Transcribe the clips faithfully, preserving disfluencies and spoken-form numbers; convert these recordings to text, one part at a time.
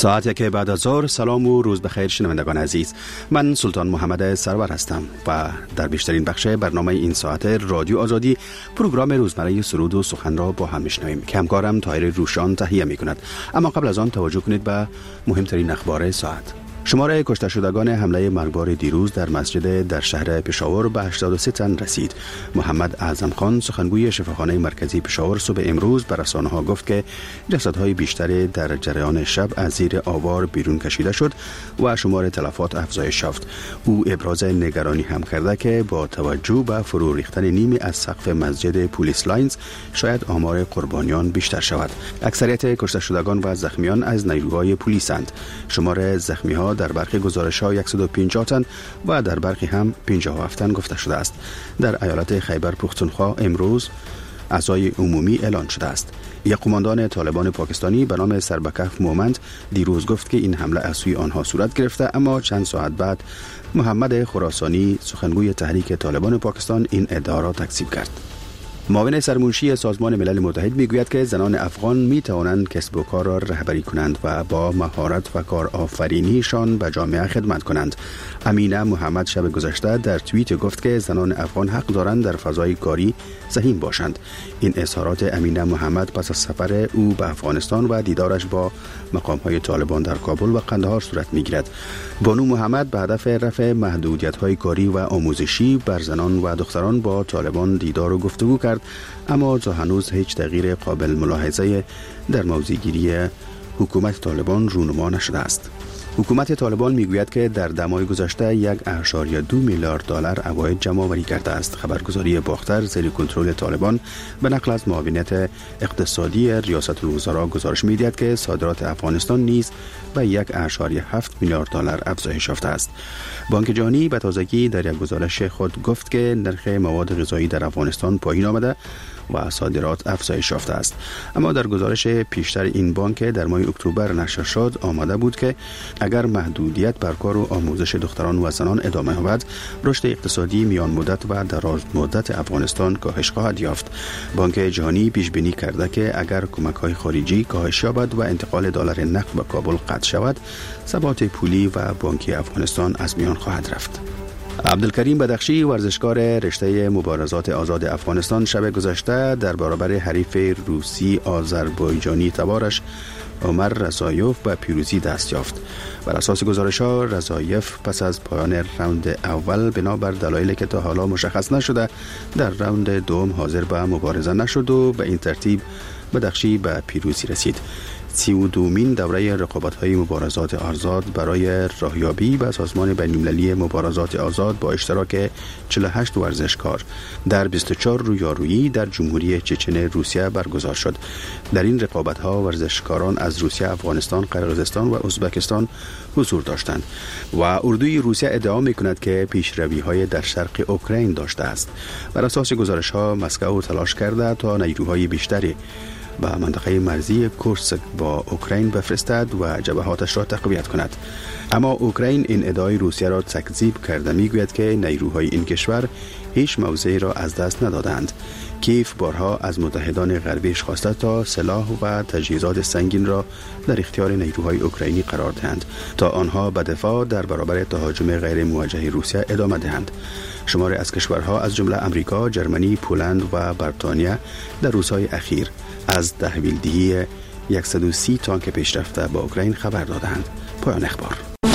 ساعت که بعد از ظهر. سلام و روز بخیر شنوندگان عزیز، من سلطان محمد سرور هستم و در بیشترین بخش برنامه این ساعت رادیو آزادی پروگرام روزمره سرود و سخن را با هم میشنویم که همکارم طاهر روشان تهیه می کند. اما قبل از آن توجه کنید به مهمترین اخبار ساعت. شمار کشته شدگان حمله مرگبار دیروز در مسجد در شهر پشاور به هشتاد و سه تن رسید. محمد اعظم خان سخنگوی شفاخانه مرکزی پشاور صبح امروز به رسانه‌ها گفت که جسدهای بیشتری در جریان شب از زیر آوار بیرون کشیده شد و شمار تلفات افزایش یافت. او ابراز نگرانی هم کرده که با توجه به فرو ریختن نیمی از سقف مسجد پلیس لاینز شاید آمار قربانیان بیشتر شود. اکثریت کشته شدگان و زخمیان از نیروهای پلیسند. شمار زخمی‌ها در برخی گزارش‌ها صد و پنجاه تن و در برخی هم پنجاه و هفت تن گفته شده است. در ایالت خیبر پختونخوا امروز عزای عمومی اعلان شده است. یک قماندان طالبان پاکستانی به نام سربکف مومند دیروز گفت که این حمله از سوی آنها صورت گرفته، اما چند ساعت بعد محمد خراسانی سخنگوی تحریک طالبان پاکستان این ادعا را تکذیب کرد. معاون سرمنشی سازمان ملل متحد میگوید که زنان افغان می توانند کسب و کار را رهبری کنند و با مهارت و کارآفرینیشان به جامعه خدمت کنند. امینه محمد شب گذشته در توییت گفت که زنان افغان حق دارند در فضای کاری سهیم باشند. این اظهارات امینه محمد پس از سفر او به افغانستان و دیدارش با مقام‌های طالبان در کابل و قندهار صورت می‌گیرد. بانو محمد به هدف رفع محدودیت‌های کاری و آموزشی بر زنان و دختران با طالبان دیدار و گفتگو کرد، اما تا هنوز هیچ تغییر قابل ملاحظه در موضع‌گیری حکومت طالبان رونما نشده است. حکومت طالبان میگوید که در دمای گذشته یک اشاریه دو میلیارد دلار عواید جمع آوری کرده است. خبرگزاری باختر زیر کنترل طالبان به نقل از معاونیت اقتصادی ریاست الوزراء گزارش میدهد که صادرات افغانستان نیز به یک اشاریه هفت میلیارد دلار افزایش یافته است. بانک جهانی به تازگی در یک گزارش خود گفت که نرخ مواد غذایی در افغانستان پایین آمده و صادرات افزایش یافته است. اما در گزارش پیشتر این بانک در ماه اکتبر نشر شد آمده بود که اگر محدودیت بر کار و آموزش دختران و زنان ادامه یابد، رشد اقتصادی میان مدت و دراز مدت افغانستان کاهش خواهد یافت. بانک جهانی پیش بینی کرده که اگر کمک‌های خارجی کاهش یابد و انتقال دلار نقد به کابل قطع شود، ثبات پولی و بانکی افغانستان از میان خواهد رفت. عبدالکریم بدخشی ورزشکار رشته مبارزات آزاد افغانستان شب گذشته در برابر حریف روسی آذربایجانی تبارش عمر رضایف به پیروزی دست یافت. بر اساس گزارش‌ها رضایف پس از پایان راوند اول بنابر دلایلی که تا حالا مشخص نشده در راوند دوم حاضر به مبارزه نشد و به این ترتیب بدخشی به پیروزی رسید. سی و دومین دوره رقابت‌های مبارزات آزاد برای راهیابی به سازمان بین‌المللی مبارزات آزاد با اشتراک چهل و هشت ورزشکار در بیست و چهار رویارویی در جمهوری چچن روسیه برگزار شد. در این رقابت‌ها ورزشکاران از روسیه، افغانستان، قرقیزستان و ازبکستان حضور داشتند و اردوی روسیه ادعا می‌کند که پیشروی‌های در شرق اوکراین داشته است. بر اساس گزارش‌ها مسکو تلاش کرده تا نیروهای بیشتری به منطقه مرزی کورسک با اوکراین بفرستد و جبهاتش را تقویت کند، اما اوکراین این ادعای روسیه را تکذیب کرده. میگوید که نیروهای این کشور هیچ موضعی را از دست ندادند. کیف بارها از متحدان غربیش خواسته تا سلاح و تجهیزات سنگین را در اختیار نیروهای اوکراینی قرار دهند تا آنها به دفاع در برابر تهاجم غیر موجه روسیه ادامه دهند. شماری از کشورها از جمله امریکا، جرمنی، پولند و بریتانیا در روزهای اخیر از تحویلدهی صد و سی تانک پیشرفته با اوکراین خبر دادند. پایان اخبار.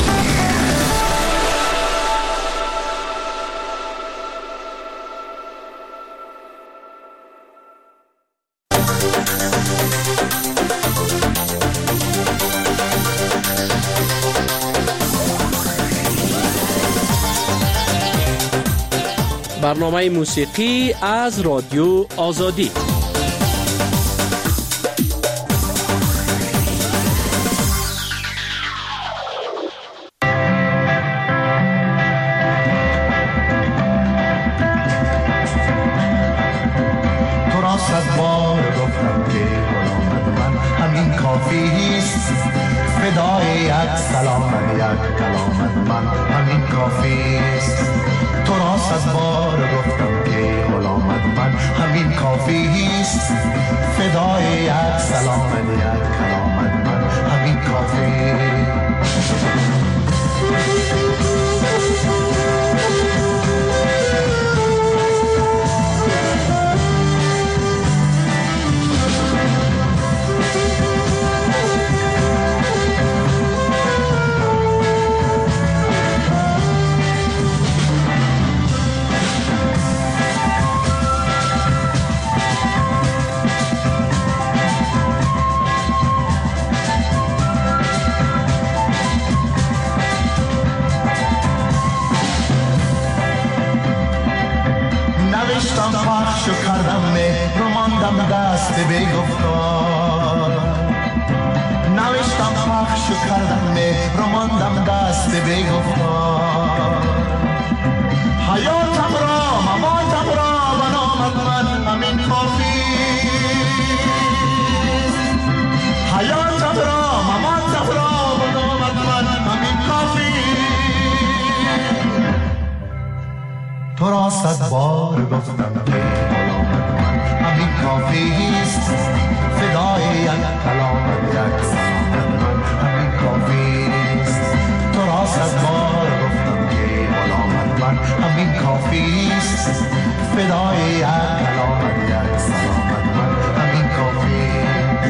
برنامه موسیقی از رادیو آزادی. فدای یک سلام یک کلام من همین کافی است. تو را صد بار گفتم که غلامت من همین کافی است. فدای یک سلام یک کلام من همین کافی است. پخش کردم مهر و ماندم دست بگفتار، نوشتم پخش کردم مهر و ماندم دست بگفتار. حیاتم را مماتم را بنامد من همین کافی، حیاتم را مماتم را بنامد من همین کافی. تو را صد بار گفتم که غلامت من همین کافیست، فدای یک کلامت یک سلامت من همین کافیست. تو را صد بار گفتم که غلامت من همین کافیست، فدای یک کلامت یک سلامت من همین کافیست.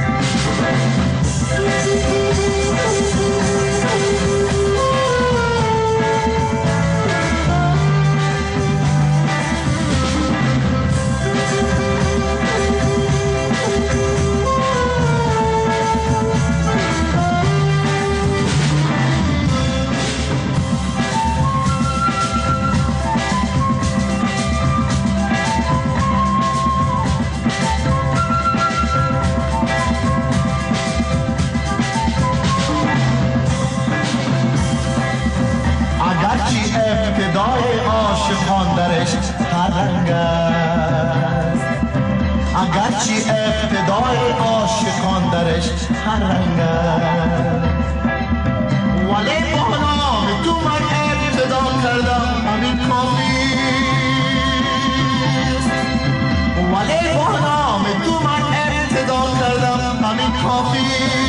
ابتدای عاشقان درش هر رنگ است، اگرچه ابتدای عاشقان درش هر رنگ است، ولی با نام تو من ابتدا کردم همین کافیست، ولی با نام تو من ابتدا کردم همین کافیست.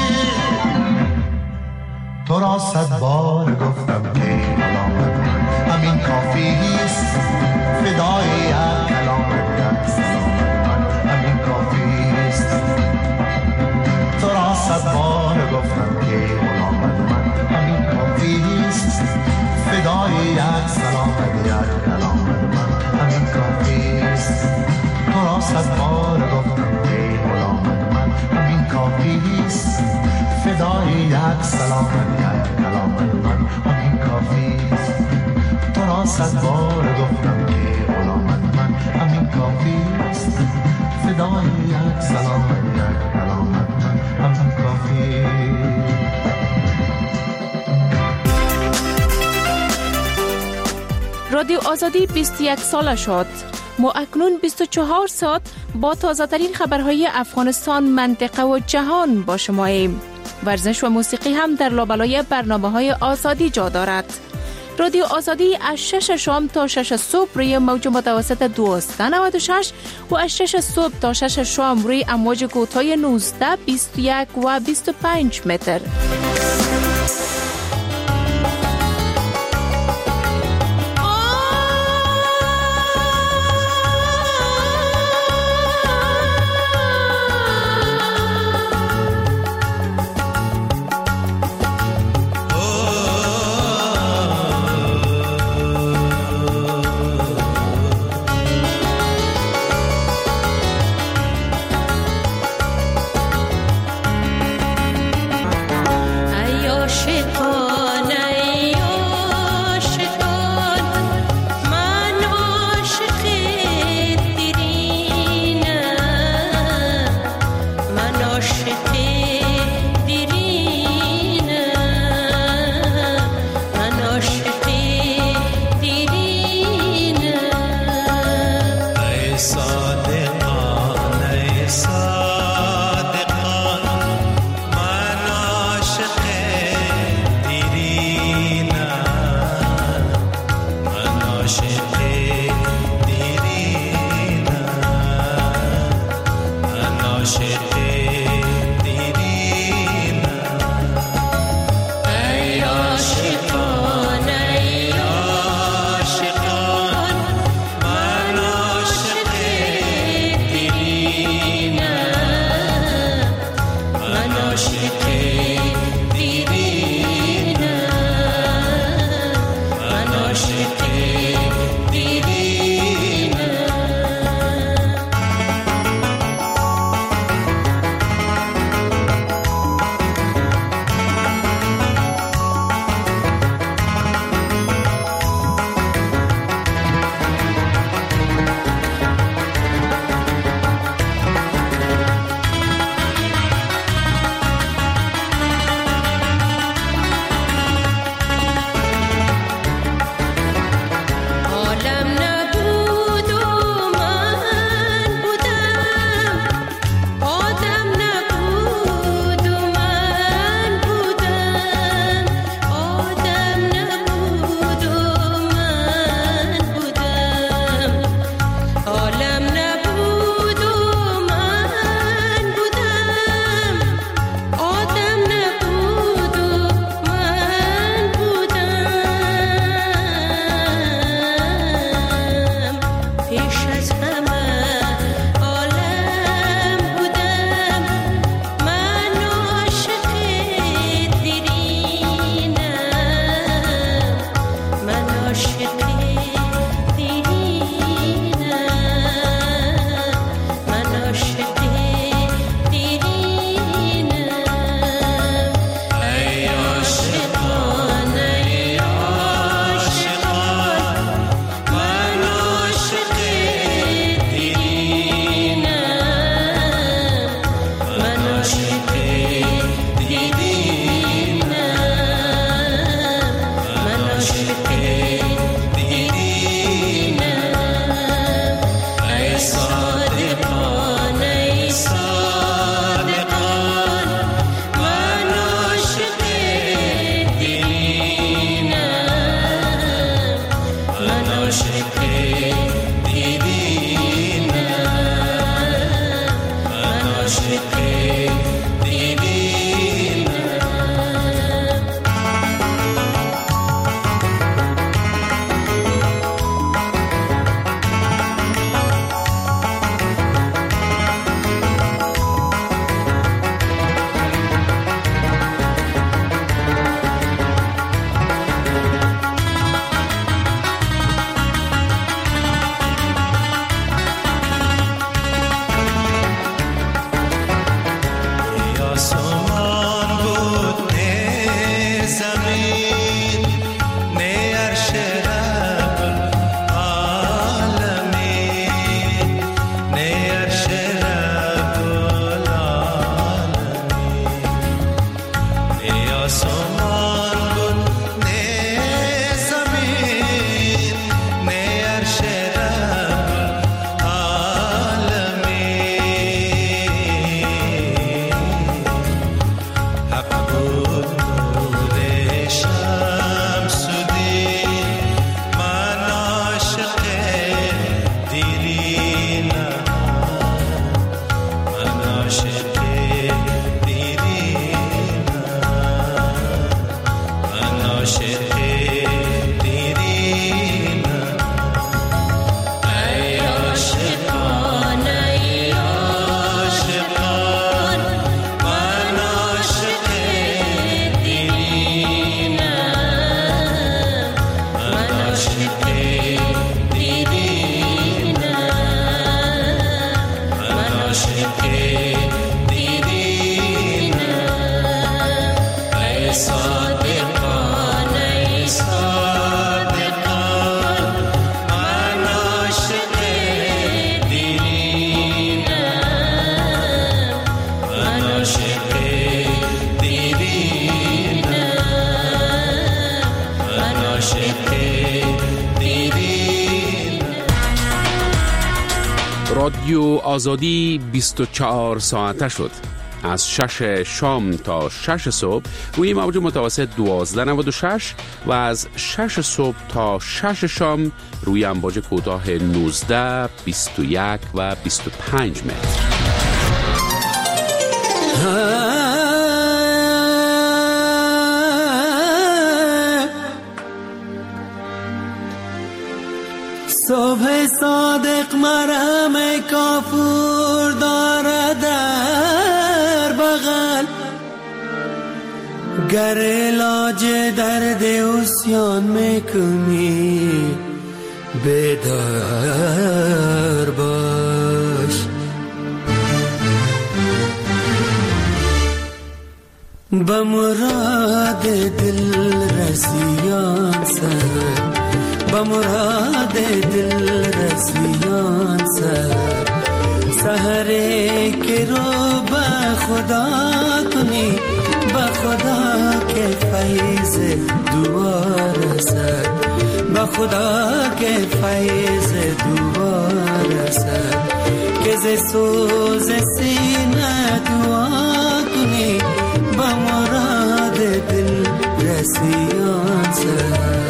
تو را صد بار گفتم که کلامت من همین کافیست، فدای یک کلامت یک سلامت من همین کافیست. تو را صد بار گفتم که غلامت من همین کافیست، فدای یک سلامت یک کلامت من همین کافیست. تو را صد بار گفتم که غلامت من همین کافیست، فدای یک سلامت یک کلامت من همین کافیست. تو را صد بار گفتم که غلامت من همین کافیست، فدای یک سلامت یک کلامت من همین کافیست. رادیو آزادی بیست و یک ساله شد. ما اکنون بیست و چهار ساعت با تازه ترین خبرهای افغانستان، منطقه و جهان با شماییم. ورزش و موسیقی هم در لابلای برنامه‌های آزادی جا دارد. رادیو آزادی از شش شام تا شش صبح روی موج متوسط دویست و نود و شش و از شش صبح تا شش شام روی امواج کوتاه نوزده، بیست و یک و بیست و پنج متر. رادیو آزادی بیست و چهار ساعته شد. از شش شام تا شش صبح روی موج متوسط دوازده نود و شش و از شش صبح تا شش شام روی امواج کوتاه نوزده، بیست و یک و بیست و پنج متر. صبح صادق مرهم کافور داره در بغل، گر علاج درد عصیان میکنی بیدار باش. به مراد دل رسیان سر، با مراد دل رسیان سر، سحره که رو با خدا کنی، با خدا که فیض دوار سر، با خدا که فیض دوار سر، که ز سوز سینه دعا کنی، با مراد دل رسیان سر.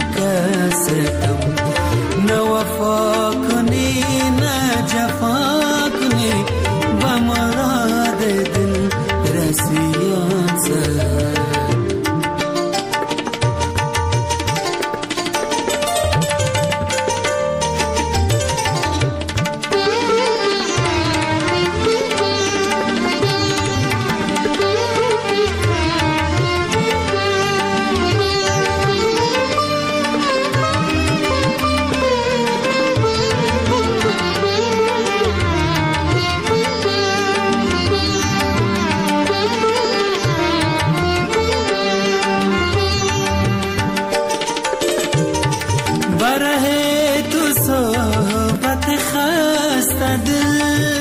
نوفا کنی نه جفا است دل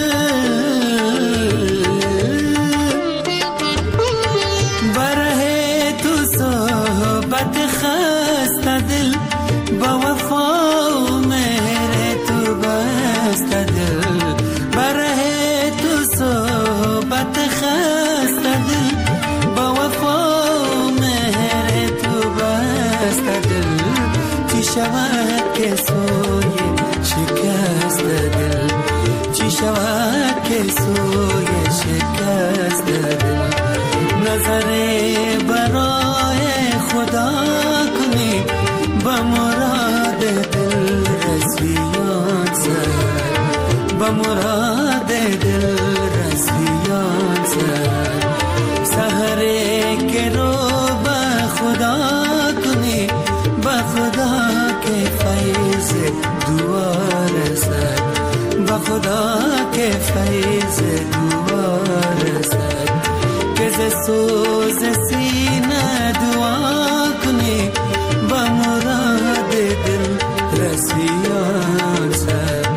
بره تو صحبت خست دل با وفا و مهر تو بست دل بره تو صحبت خست دل با وفا و مهر تو بست دل چی شود که سوی شکست دل چی شود که سوی شکست دل نظر برای خدا کنی با مراد دل رسیان سر با مراد دل رسیان سر سحره که رو با خدا کنی با خدا که فیض دوار سر با خدا که فیض دوار سر که ز سوز سینه دعا کنی با مراد دل رسیان سر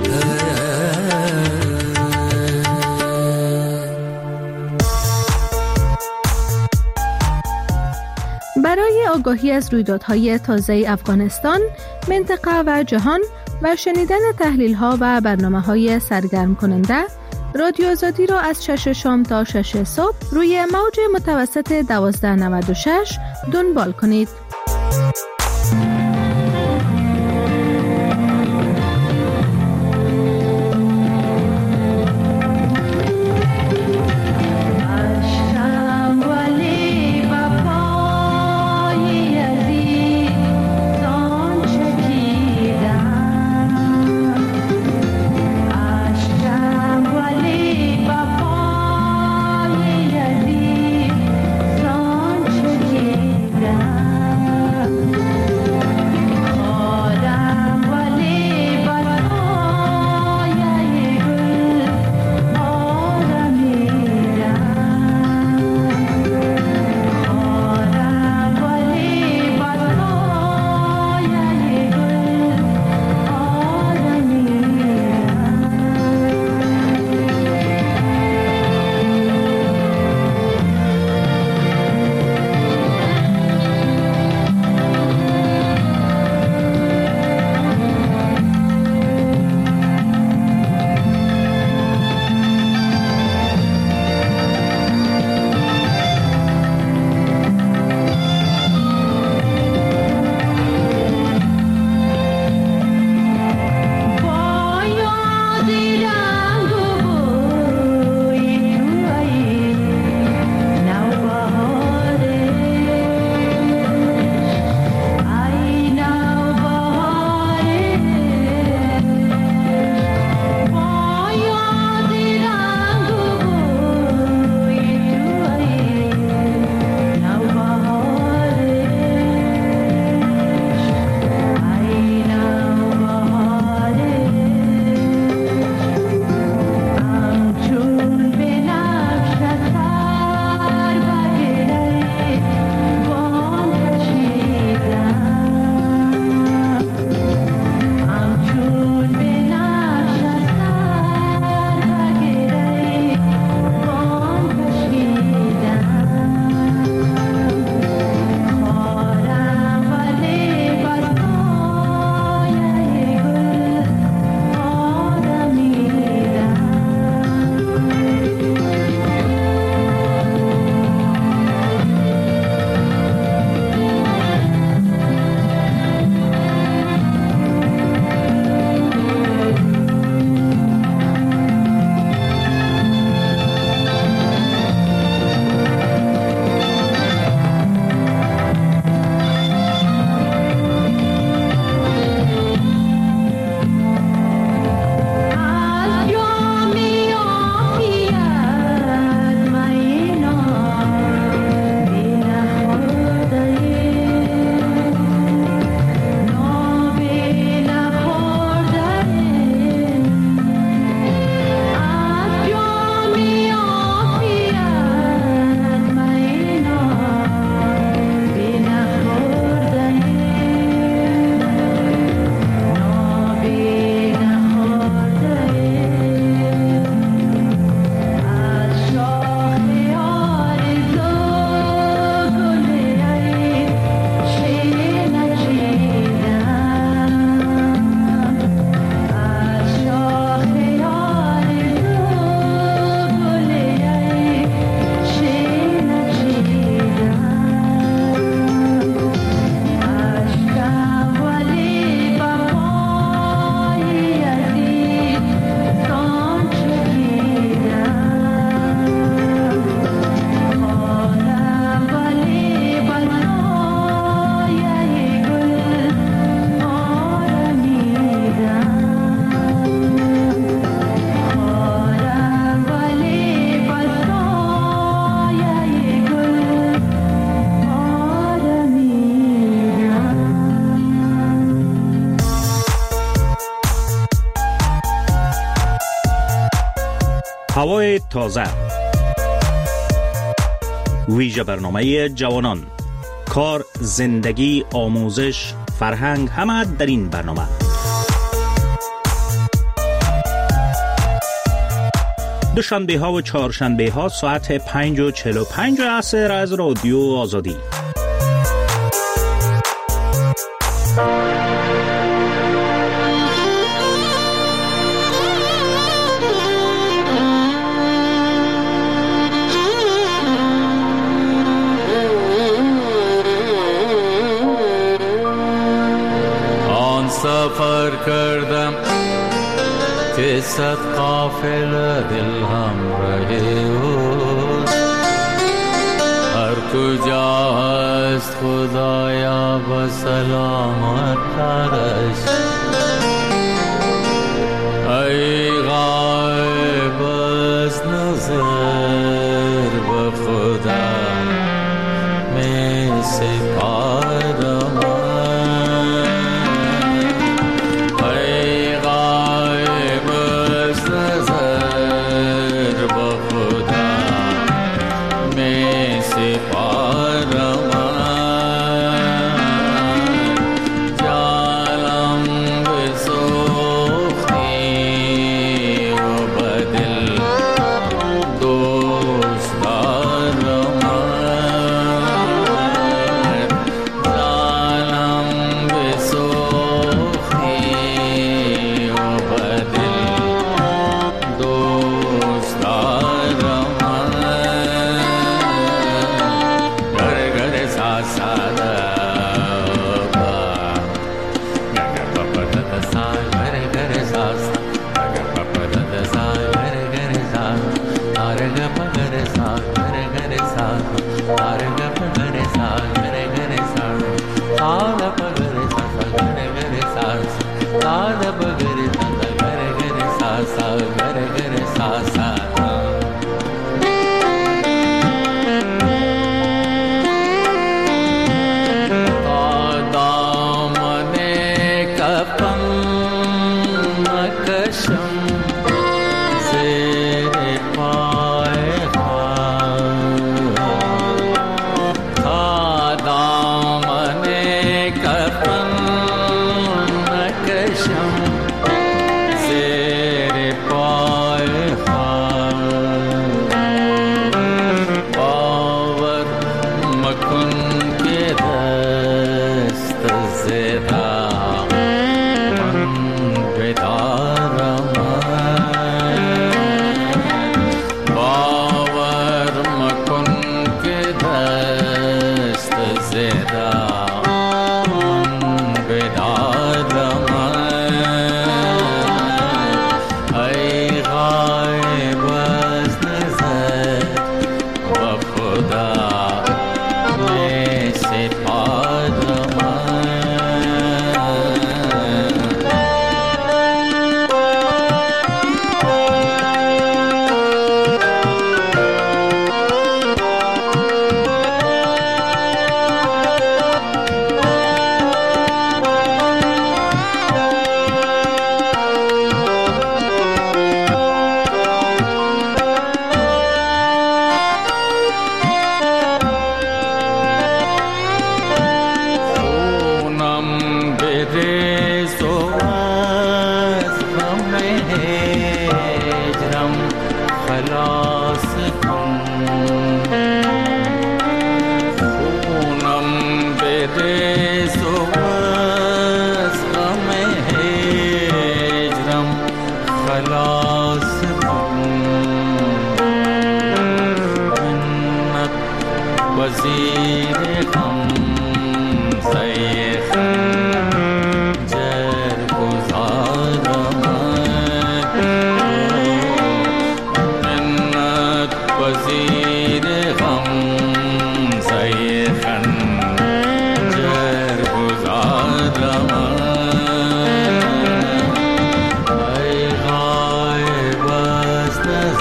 برای آگاهی از رویدادهای تازه افغانستان، منطقه و جهان و شنیدن تحلیل‌ها و برنامه‌های سرگرم کننده، رادیو آزادی را از شش شام تا شش صبح روی موج متوسط دوازده نود و شش دنبال کنید. down. هوای تازه، ویژه برنامه جوانان، کار، زندگی، آموزش، فرهنگ، همه در این برنامه. دوشنبه ها و چهارشنبه ها ساعت پنج و چهل و پنج عصر از رادیو آزادی. آن سفر کردم که صد قافله دل همراه اوست، هر کجا هست خدایا به سلامت ترش. ای غایب از نظر به خدا می سپارم،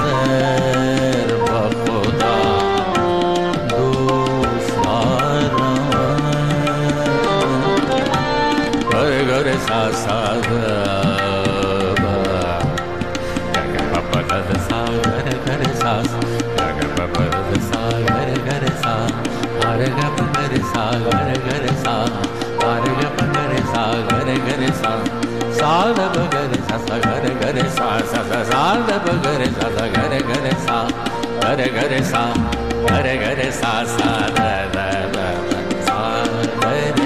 Bye. sa sa sa sa da ba ga re sa da ga re ga re sa ga re ga re sa ga re ga re sa sa da da da sa ga re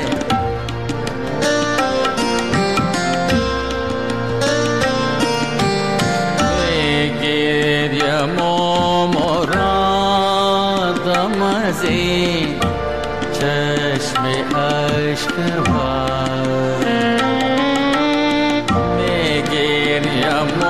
Mo morad mazi